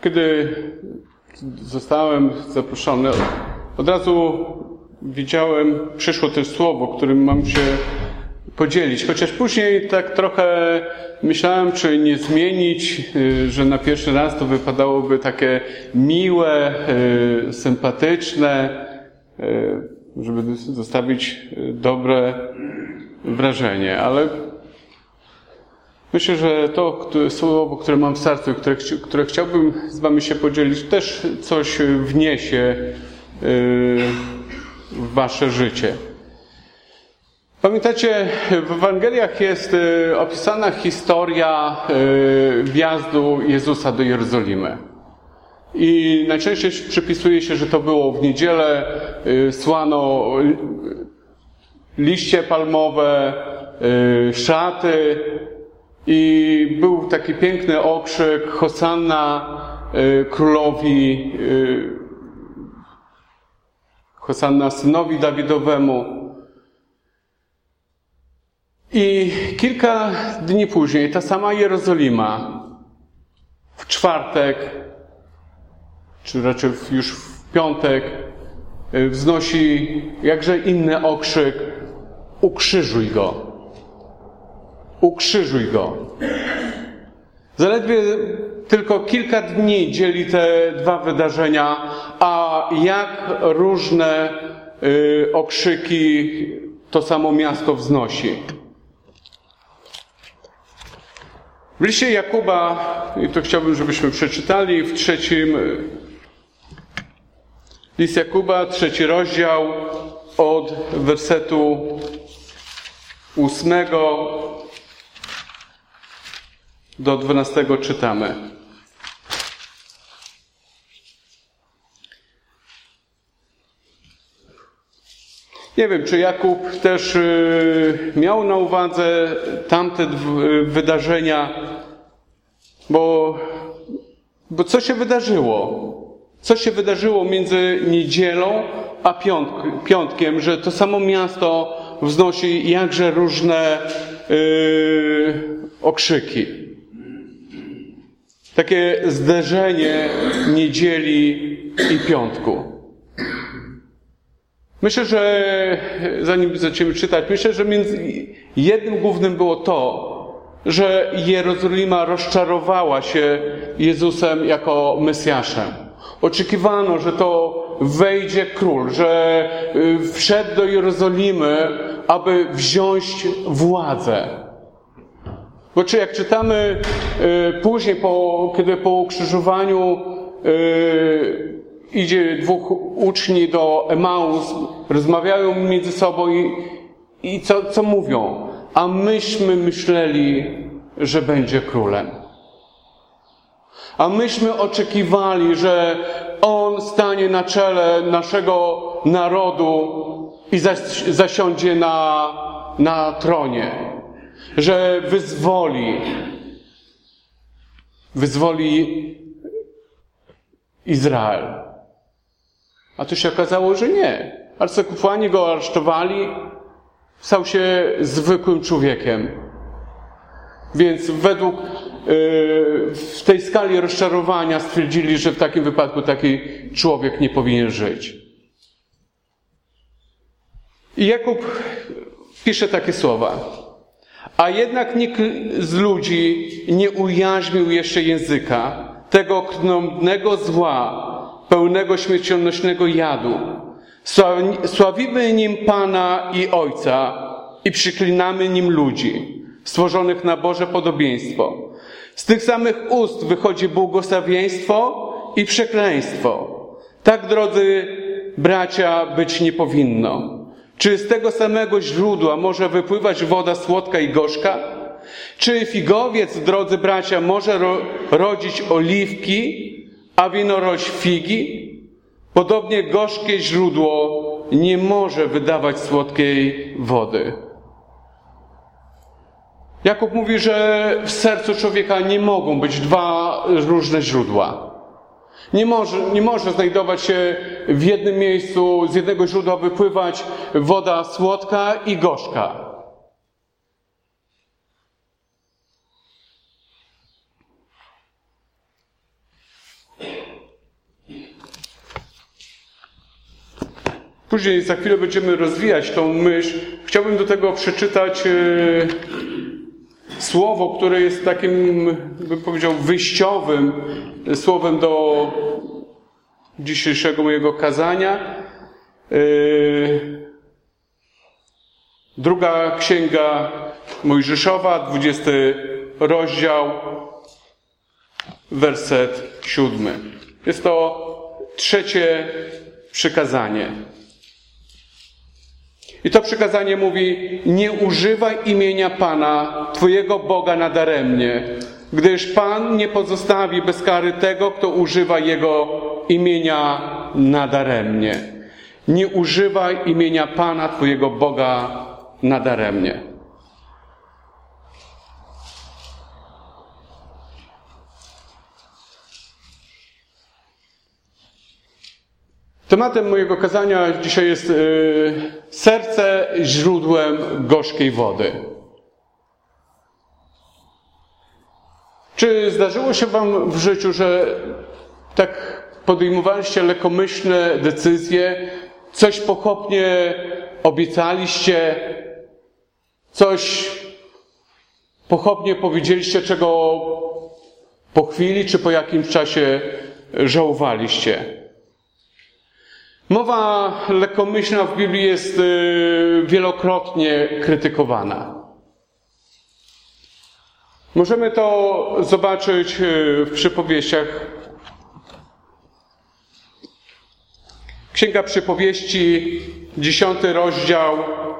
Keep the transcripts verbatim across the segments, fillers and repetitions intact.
Kiedy zostałem zaproszony, od razu widziałem, przyszło też słowo, którym mam się podzielić. Chociaż później tak trochę myślałem, czy nie zmienić, że na pierwszy raz to wypadałoby takie miłe, sympatyczne, żeby zostawić dobre wrażenie. Ale myślę, że to słowo, które mam w sercu, które, które chciałbym z wami się podzielić, też coś wniesie w wasze życie. Pamiętacie, w Ewangeliach jest opisana historia wjazdu Jezusa do Jerozolimy. I najczęściej przypisuje się, że to było w niedzielę, słano liście palmowe, szaty i był taki piękny okrzyk Hosanna królowi, Hosanna synowi Dawidowemu. I kilka dni później ta sama Jerozolima w czwartek, czy raczej już w piątek, wznosi jakże inny okrzyk: ukrzyżuj go. Ukrzyżuj go. Zaledwie tylko kilka dni dzieli te dwa wydarzenia, a jak różne y, okrzyki to samo miasto wznosi. W liście Jakuba, i to chciałbym, żebyśmy przeczytali, w trzecim, list Jakuba, trzeci rozdział, od wersetu ósmego do dwunastego czytamy. Nie wiem, czy Jakub też miał na uwadze tamte wydarzenia, bo, bo co się wydarzyło? Co się wydarzyło między niedzielą a piątk, piątkiem, że to samo miasto wznosi jakże różne yy, okrzyki. Takie zderzenie niedzieli i piątku. Myślę, że zanim zaczniemy czytać, myślę, że między jednym głównym było to, że Jerozolima rozczarowała się Jezusem jako Mesjaszem. Oczekiwano, że to wejdzie król, że wszedł do Jerozolimy, aby wziąć władzę. Bo czy jak czytamy później, po, kiedy po ukrzyżowaniu idzie dwóch uczni do Emaus, rozmawiają między sobą i, i co, co mówią? A myśmy myśleli, że będzie królem. A myśmy oczekiwali, że on stanie na czele naszego narodu i zas, zasiądzie na, na tronie. Że wyzwoli, wyzwoli Izrael. A tu się okazało, że nie. Arcykapłani go aresztowali, stał się zwykłym człowiekiem. Więc według yy, w tej skali rozczarowania stwierdzili, że w takim wypadku taki człowiek nie powinien żyć. I Jakub pisze takie słowa. A jednak nikt z ludzi nie ujarzmił jeszcze języka tego okropnego zła, pełnego śmiercionośnego jadu. Sławimy nim Pana i Ojca i przyklinamy nim ludzi, stworzonych na Boże podobieństwo. Z tych samych ust wychodzi błogosławieństwo i przekleństwo. Tak, drodzy bracia, być nie powinno. Czy z tego samego źródła może wypływać woda słodka i gorzka? Czy figowiec, drodzy bracia, może ro- rodzić oliwki, a winorość figi? Podobnie gorzkie źródło nie może wydawać słodkiej wody. Jakub mówi, że w sercu człowieka nie mogą być dwa różne źródła. Nie może, nie może znajdować się w jednym miejscu, z jednego źródła wypływać woda słodka i gorzka. Później za chwilę będziemy rozwijać tą myśl. Chciałbym do tego przeczytać yy, słowo, które jest takim, bym powiedział, wyjściowym słowem do dzisiejszego mojego kazania. Yy, druga księga Mojżeszowa, dwudziesty rozdział, werset siódmy. Jest to trzecie przykazanie. I to przykazanie mówi: nie używaj imienia Pana, Twojego Boga nadaremnie, gdyż Pan nie pozostawi bez kary tego, kto używa Jego imienia nadaremnie. Nie używaj imienia Pana, Twojego Boga nadaremnie. Tematem mojego kazania dzisiaj jest yy, serce źródłem gorzkiej wody. Czy zdarzyło się wam w życiu, że tak podejmowaliście lekkomyślne decyzje, coś pochopnie obiecaliście, coś pochopnie powiedzieliście, czego po chwili czy po jakimś czasie żałowaliście? Mowa lekkomyślna w Biblii jest wielokrotnie krytykowana. Możemy to zobaczyć w przypowieściach. Księga Przypowieści, dziesiąty rozdział,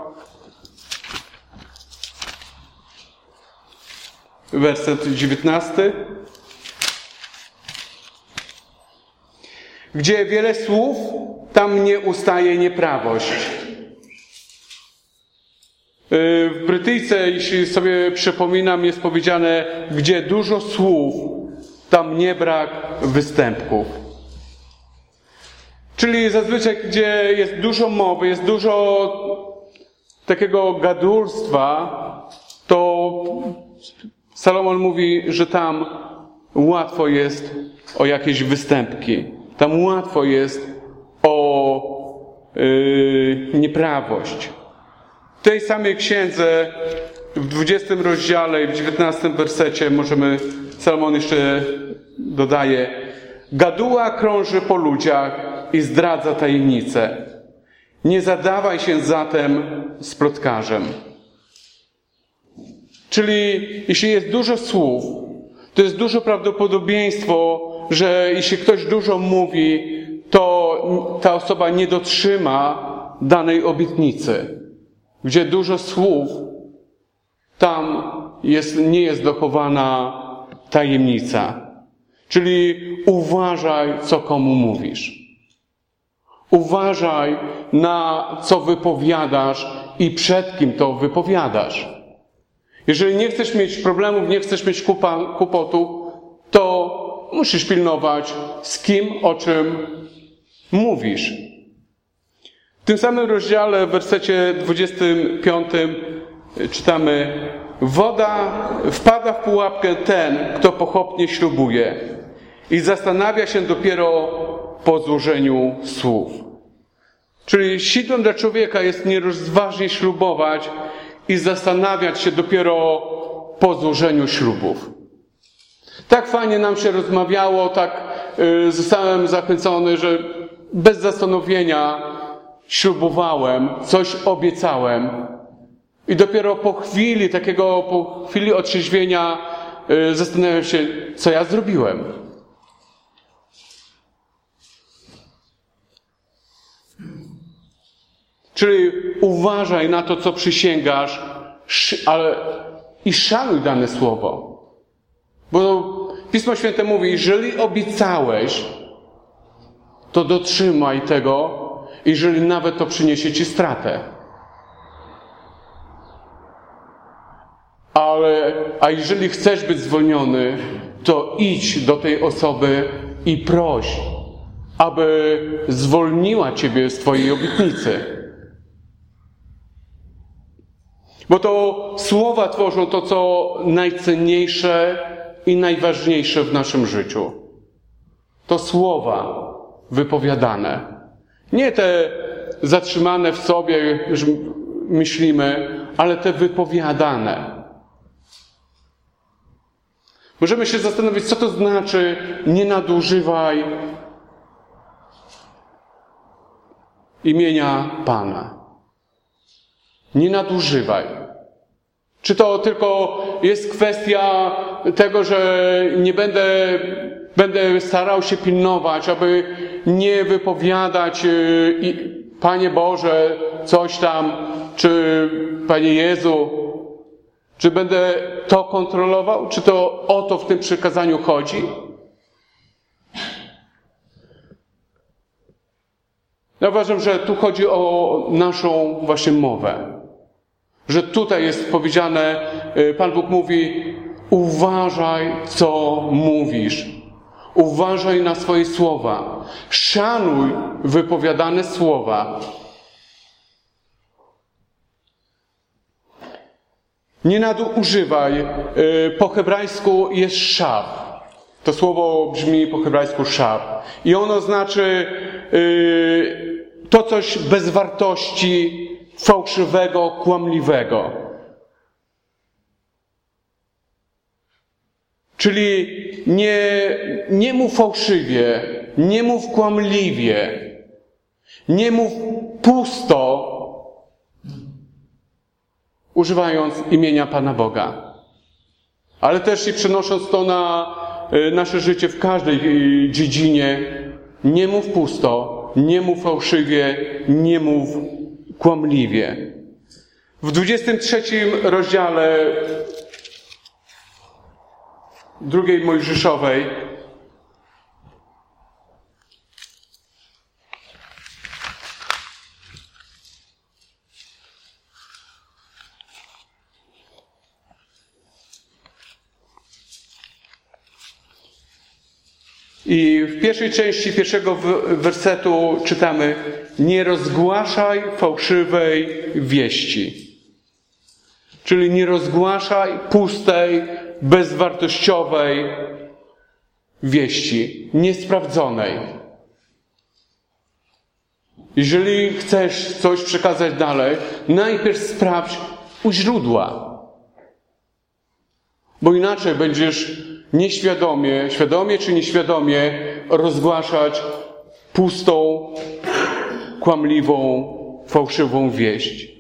werset dziewiętnasty. Gdzie wiele słów, tam nie ustaje nieprawość. W Brytyjce, jeśli sobie przypominam, jest powiedziane: gdzie dużo słów, tam nie brak występków. Czyli zazwyczaj, gdzie jest dużo mowy, jest dużo takiego gadulstwa, to Salomon mówi, że tam łatwo jest o jakieś występki. Tam łatwo jest o yy, nieprawość. W tej samej księdze, w dwudziestym rozdziale i w dziewiętnastym wersecie możemy, Salomon jeszcze dodaje: gaduła krąży po ludziach i zdradza tajemnice. Nie zadawaj się zatem z plotkarzem. Czyli jeśli jest dużo słów, to jest duże prawdopodobieństwo, że jeśli ktoś dużo mówi, to ta osoba nie dotrzyma danej obietnicy. Gdzie dużo słów, tam jest, nie jest dochowana tajemnica. Czyli uważaj, co komu mówisz. Uważaj, na co wypowiadasz i przed kim to wypowiadasz. Jeżeli nie chcesz mieć problemów, nie chcesz mieć kupa, kłopotu, to musisz pilnować, z kim, o czym mówisz. W tym samym rozdziale, w wersecie dwudziestym piątym czytamy: woda wpada w pułapkę ten, kto pochopnie ślubuje i zastanawia się dopiero po złożeniu słów. Czyli sidłem dla człowieka jest nierozważnie ślubować i zastanawiać się dopiero po złożeniu ślubów. Tak fajnie nam się rozmawiało, tak yy, zostałem zachwycony, że bez zastanowienia ślubowałem, coś obiecałem i dopiero po chwili takiego, po chwili otrzeźwienia yy, zastanawiam się, co ja zrobiłem. Czyli uważaj na to, co przysięgasz, ale i szanuj dane słowo. Bo Pismo Święte mówi: jeżeli obiecałeś, to dotrzymaj tego, jeżeli nawet to przyniesie ci stratę. Ale, a jeżeli chcesz być zwolniony, to idź do tej osoby i proś, aby zwolniła ciebie z twojej obietnicy. Bo to słowa tworzą to, co najcenniejsze i najważniejsze w naszym życiu. To słowa wypowiadane. Nie te zatrzymane w sobie, że myślimy, ale te wypowiadane. Możemy się zastanowić, co to znaczy nie nadużywaj imienia Pana. Nie nadużywaj. Czy to tylko jest kwestia tego, że nie będę, będę starał się pilnować, aby nie wypowiadać Panie Boże, coś tam, czy Panie Jezu, czy będę to kontrolował, czy to o to w tym przykazaniu chodzi? Ja uważam, że tu chodzi o naszą właśnie mowę. Że tutaj jest powiedziane, Pan Bóg mówi, uważaj, co mówisz. Uważaj na swoje słowa. Szanuj wypowiadane słowa. Nie nadużywaj. Po hebrajsku jest szab. To słowo brzmi po hebrajsku szab. I ono znaczy to coś bez wartości, fałszywego, kłamliwego. Czyli nie, nie mów fałszywie, nie mów kłamliwie, nie mów pusto, używając imienia Pana Boga. Ale też i przenosząc to na nasze życie w każdej dziedzinie, nie mów pusto, nie mów fałszywie, nie mów kłamliwie. W dwudziestym trzecim rozdziale drugiej Mojżeszowej i w pierwszej części pierwszego wersetu czytamy: nie rozgłaszaj fałszywej wieści. Czyli nie rozgłaszaj pustej, bezwartościowej wieści, niesprawdzonej. Jeżeli chcesz coś przekazać dalej, najpierw sprawdź u źródła. Bo inaczej będziesz nieświadomie, świadomie czy nieświadomie rozgłaszać pustą, kłamliwą, fałszywą wieść.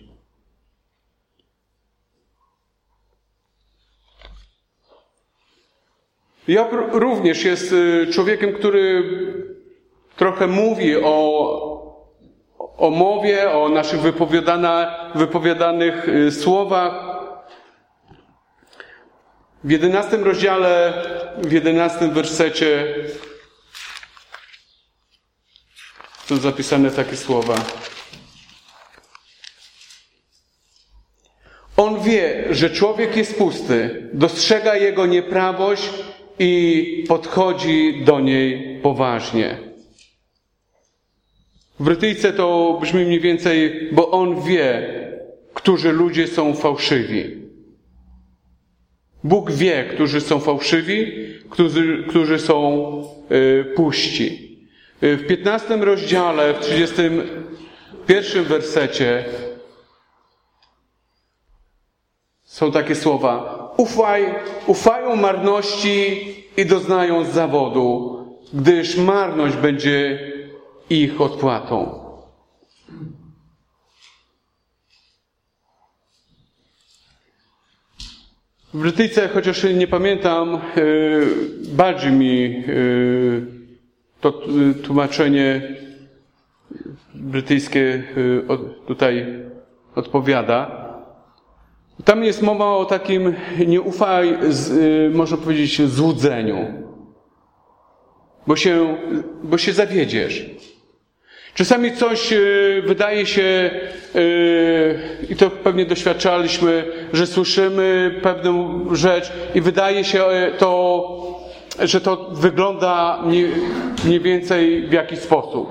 Job również jest człowiekiem, który trochę mówi o, o mowie, o naszych wypowiadanych słowach. W jedenastym rozdziale, w jedenastym wersecie są zapisane takie słowa. On wie, że człowiek jest pusty, dostrzega jego nieprawość i podchodzi do niej poważnie. W Brytyjce to brzmi mniej więcej, bo on wie, którzy ludzie są fałszywi. Bóg wie, którzy są fałszywi, którzy, którzy są y, puści. W piętnastym rozdziale, w trzydziestym pierwszym wersecie są takie słowa. Ufaj, ufają marności i doznają zawodu, gdyż marność będzie ich odpłatą. W Brytyjce, chociaż nie pamiętam, bardziej mi to tłumaczenie brytyjskie tutaj odpowiada. Tam jest mowa o takim nie ufaj, można powiedzieć, złudzeniu, bo się, bo się zawiedziesz. Czasami coś wydaje się, i to pewnie doświadczaliśmy, że słyszymy pewną rzecz i wydaje się to, że to wygląda mniej więcej w jakiś sposób.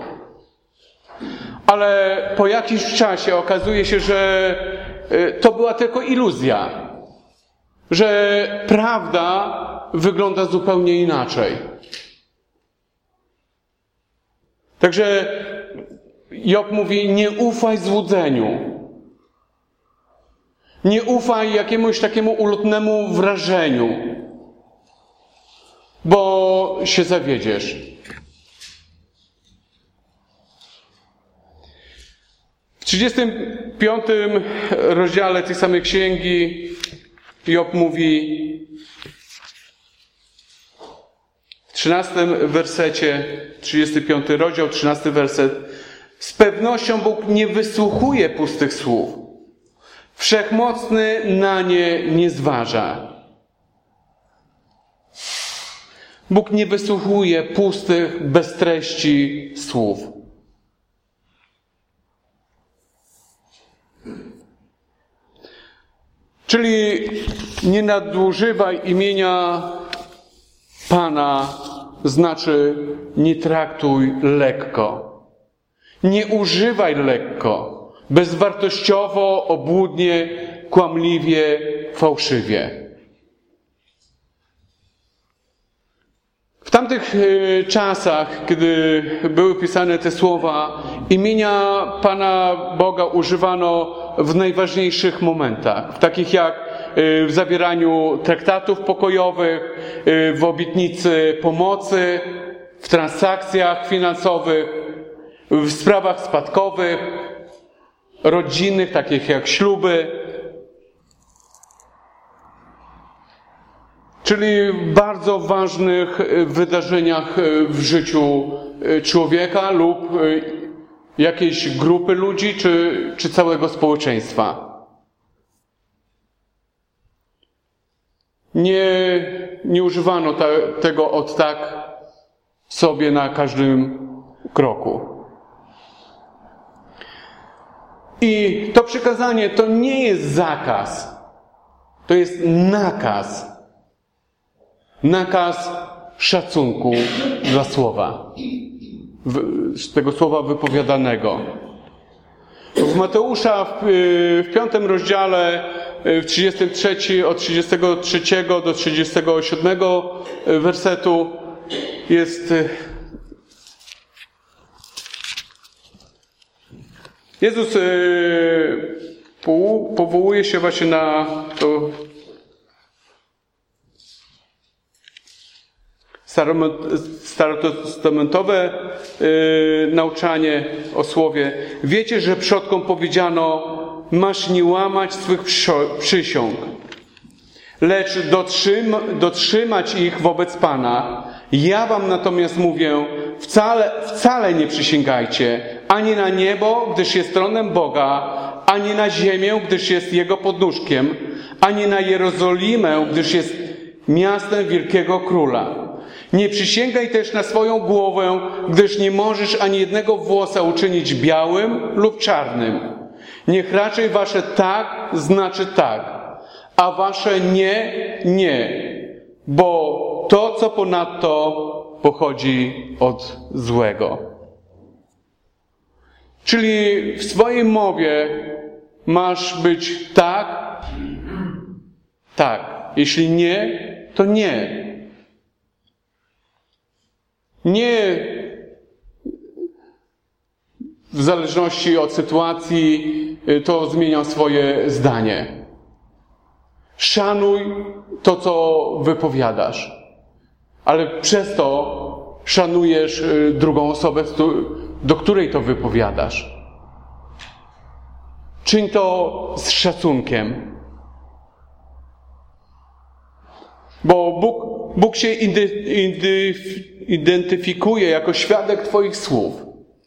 Ale po jakimś czasie okazuje się, że to była tylko iluzja. Że prawda wygląda zupełnie inaczej. Także Job mówi, nie ufaj złudzeniu. Nie ufaj jakiemuś takiemu ulotnemu wrażeniu, bo się zawiedziesz. W trzydziestym piątym rozdziale tej samej księgi Job mówi w trzynastym wersecie, trzydziesty piąty rozdział, trzynasty werset: z pewnością Bóg nie wysłuchuje pustych słów. Wszechmocny na nie nie zważa. Bóg nie wysłuchuje pustych, bez treści słów. Czyli nie nadużywaj imienia Pana, znaczy nie traktuj lekko. Nie używaj lekko, bezwartościowo, obłudnie, kłamliwie, fałszywie. W tamtych czasach, kiedy były pisane te słowa, imienia Pana Boga używano w najważniejszych momentach, takich jak w zawieraniu traktatów pokojowych, w obietnicy pomocy, w transakcjach finansowych, w sprawach spadkowych, rodzinnych, takich jak śluby. Czyli w bardzo ważnych wydarzeniach w życiu człowieka lub jakiejś grupy ludzi, czy, czy całego społeczeństwa. Nie, nie używano ta, tego od tak sobie na każdym kroku. I to przykazanie to nie jest zakaz, to jest nakaz. Nakaz szacunku dla słowa, z tego słowa wypowiadanego. W Mateusza w, w piątym rozdziale, w trzydziestym trzecim, od trzydziestego trzeciego do trzydziestego siódmego wersetu jest Jezus powołuje się właśnie na to starotestamentowe yy, nauczanie o słowie. Wiecie, że przodkom powiedziano: masz nie łamać swych przysiąg, lecz dotrzyma, dotrzymać ich wobec Pana. Ja wam natomiast mówię, wcale, wcale nie przysięgajcie ani na niebo, gdyż jest tronem Boga, ani na ziemię, gdyż jest Jego podnóżkiem, ani na Jerozolimę, gdyż jest miastem wielkiego króla. Nie przysięgaj też na swoją głowę, gdyż nie możesz ani jednego włosa uczynić białym lub czarnym. Niech raczej wasze tak znaczy tak, a wasze nie, nie, bo to, co ponadto, pochodzi od złego. Czyli w swojej mowie masz być tak, tak. Jeśli nie, to nie. Nie w zależności od sytuacji to zmieniam swoje zdanie. Szanuj to, co wypowiadasz, ale przez to szanujesz drugą osobę, do której to wypowiadasz. Czyń to z szacunkiem. Bo Bóg, Bóg się identyfikuje jako świadek Twoich słów.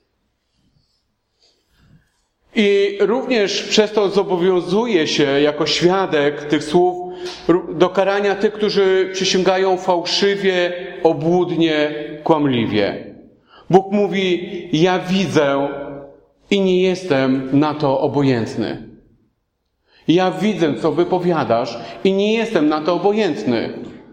I również przez to zobowiązuje się jako świadek tych słów do karania tych, którzy przysięgają fałszywie, obłudnie, kłamliwie. Bóg mówi: ja widzę i nie jestem na to obojętny. Ja widzę, co wypowiadasz i nie jestem na to obojętny.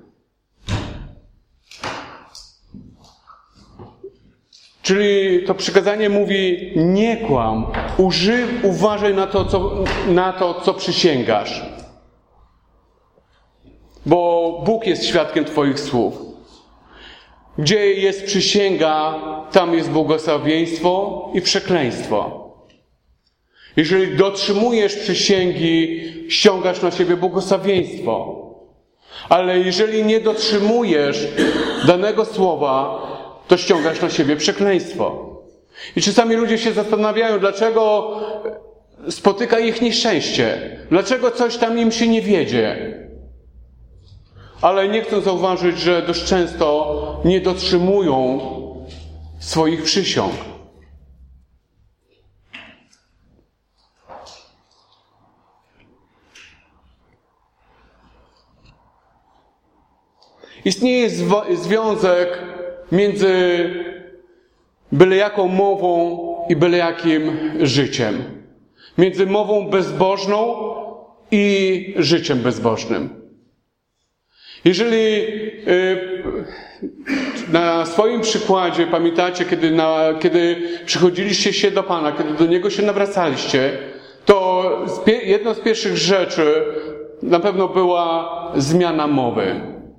Czyli to przykazanie mówi: nie kłam, uży, uważaj na to, co, na to, co przysięgasz. Bo Bóg jest świadkiem Twoich słów. Gdzie jest przysięga, tam jest błogosławieństwo i przekleństwo. Jeżeli dotrzymujesz przysięgi, ściągasz na siebie błogosławieństwo. Ale jeżeli nie dotrzymujesz danego słowa, to ściągasz na siebie przekleństwo. I czasami ludzie się zastanawiają, dlaczego spotyka ich nieszczęście. Dlaczego coś tam im się nie wiedzie. Ale nie chcą zauważyć, że dość często nie dotrzymują swoich przysiąg. Istnieje związek między byle jaką mową i byle jakim życiem. Między mową bezbożną i życiem bezbożnym. Jeżeli na swoim przykładzie pamiętacie, kiedy, na, kiedy przychodziliście się do Pana, kiedy do Niego się nawracaliście, to jedną z pierwszych rzeczy na pewno była zmiana mowy.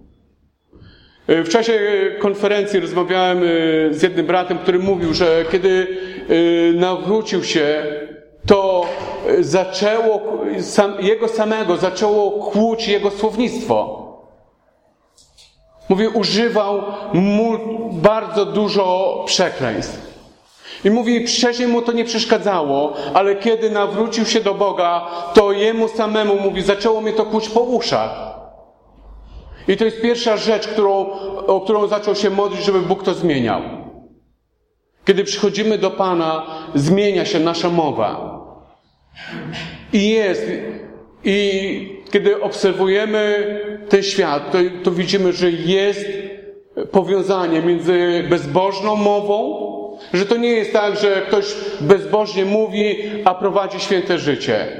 W czasie konferencji rozmawiałem z jednym bratem, który mówił, że kiedy nawrócił się, to zaczęło, sam, jego samego zaczęło kłuć jego słownictwo. Mówi, używał mu bardzo dużo przekleństw. I mówi, wcześniej mu to nie przeszkadzało, ale kiedy nawrócił się do Boga, to jemu samemu, mówi, zaczęło mnie to kłuć po uszach. I to jest pierwsza rzecz, którą, o którą zaczął się modlić, żeby Bóg to zmieniał. Kiedy przychodzimy do Pana, zmienia się nasza mowa. I jest, i kiedy obserwujemy ten świat, to, to widzimy, że jest powiązanie między bezbożną mową, że to nie jest tak, że ktoś bezbożnie mówi, a prowadzi święte życie.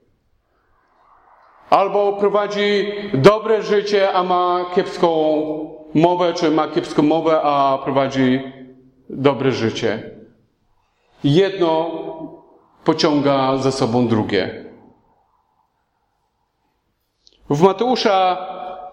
Albo prowadzi dobre życie, a ma kiepską mowę, czy ma kiepską mowę, a prowadzi dobre życie. Jedno pociąga za sobą drugie. W Mateusza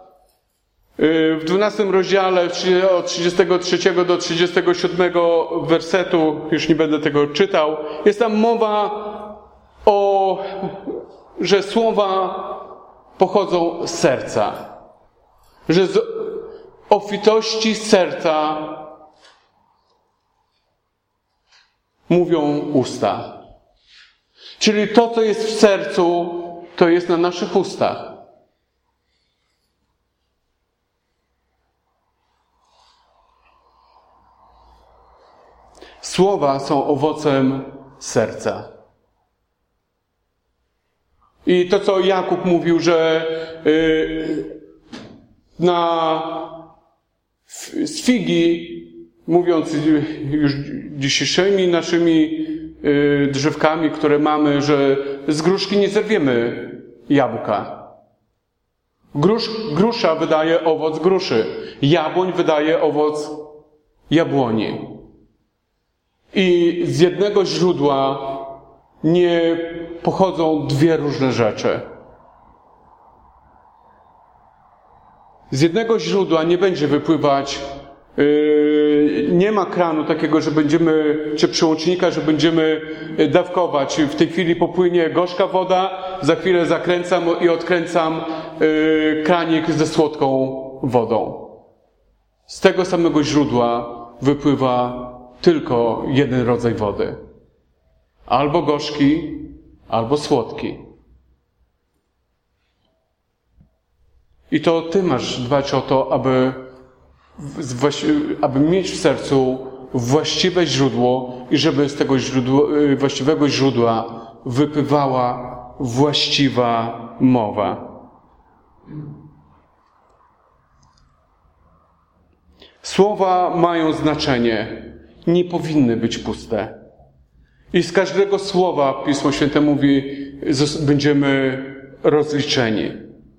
w dwunastym rozdziale od trzydziestego trzeciego do trzydziestego siódmego wersetu, już nie będę tego czytał, jest tam mowa o, że słowa pochodzą z serca. Że z obfitości serca mówią usta. Czyli to, co jest w sercu, to jest na naszych ustach. Słowa są owocem serca. I to, co Jakub mówił, że yy, na, z figi, mówiąc już dzisiejszymi naszymi yy, drzewkami, które mamy, że z gruszki nie zerwiemy jabłka. Grusz, grusza wydaje owoc gruszy. Jabłoń wydaje owoc jabłoni. I z jednego źródła nie pochodzą dwie różne rzeczy. Z jednego źródła nie będzie wypływać, yy, nie ma kranu takiego, że będziemy, czy przyłącznika, że będziemy dawkować. W tej chwili popłynie gorzka woda, za chwilę zakręcam i odkręcam yy, kranik ze słodką wodą. Z tego samego źródła wypływa tylko jeden rodzaj wody. Albo gorzki, albo słodki. I to Ty masz dbać o to, aby, aby mieć w sercu właściwe źródło i żeby z tego źródła, właściwego źródła wypływała właściwa mowa. Słowa mają znaczenie. Nie powinny być puste. I z każdego słowa Pismo Święte mówi, będziemy rozliczeni.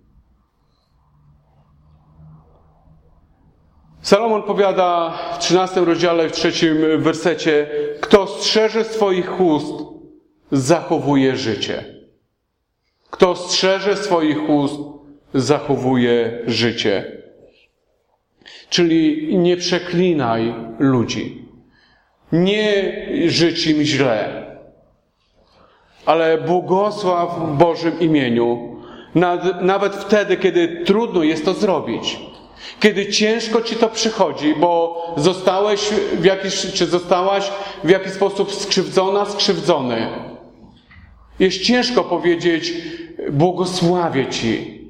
Salomon powiada w trzynastym rozdziale, w trzecim wersecie, kto strzeże swoich ust, zachowuje życie. Kto strzeże swoich ust, zachowuje życie. Czyli nie przeklinaj ludzi. Nie życz im źle, ale błogosław w Bożym imieniu. Nawet wtedy, kiedy trudno jest to zrobić. Kiedy ciężko ci to przychodzi, bo zostałeś w jakiś, czy zostałaś w jakiś sposób skrzywdzona, skrzywdzony. Jest ciężko powiedzieć, błogosławię ci.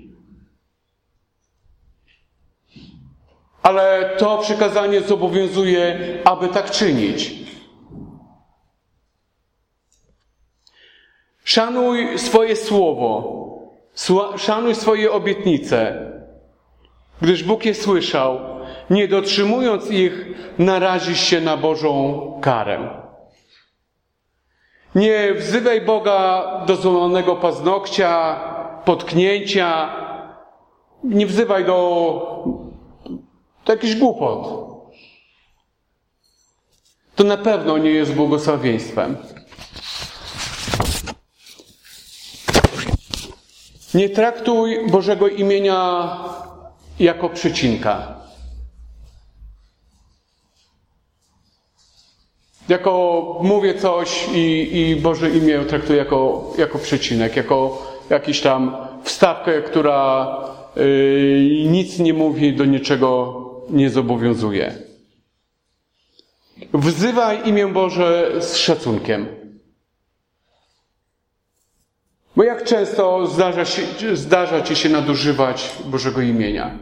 Ale to przykazanie zobowiązuje, aby tak czynić. Szanuj swoje słowo. Szanuj swoje obietnice. Gdyż Bóg je słyszał. Nie dotrzymując ich, narazisz się na Bożą karę. Nie wzywaj Boga do złamanego paznokcia, potknięcia. Nie wzywaj do, do jakichś głupot. To na pewno nie jest błogosławieństwem. Nie traktuj Bożego imienia jako przecinka. Jako mówię coś i, i Boże imię traktuję jako, jako przecinek, jako jakiś tam wstawkę, która yy, nic nie mówi, do niczego nie zobowiązuje. Wzywaj imię Boże z szacunkiem. Bo jak często zdarza, się, zdarza ci się nadużywać Bożego imienia?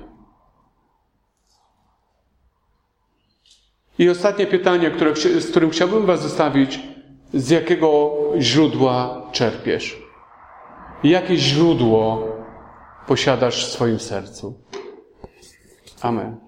I ostatnie pytanie, które, z którym chciałbym was zostawić. Z jakiego źródła czerpiesz? Jakie źródło posiadasz w swoim sercu? Amen.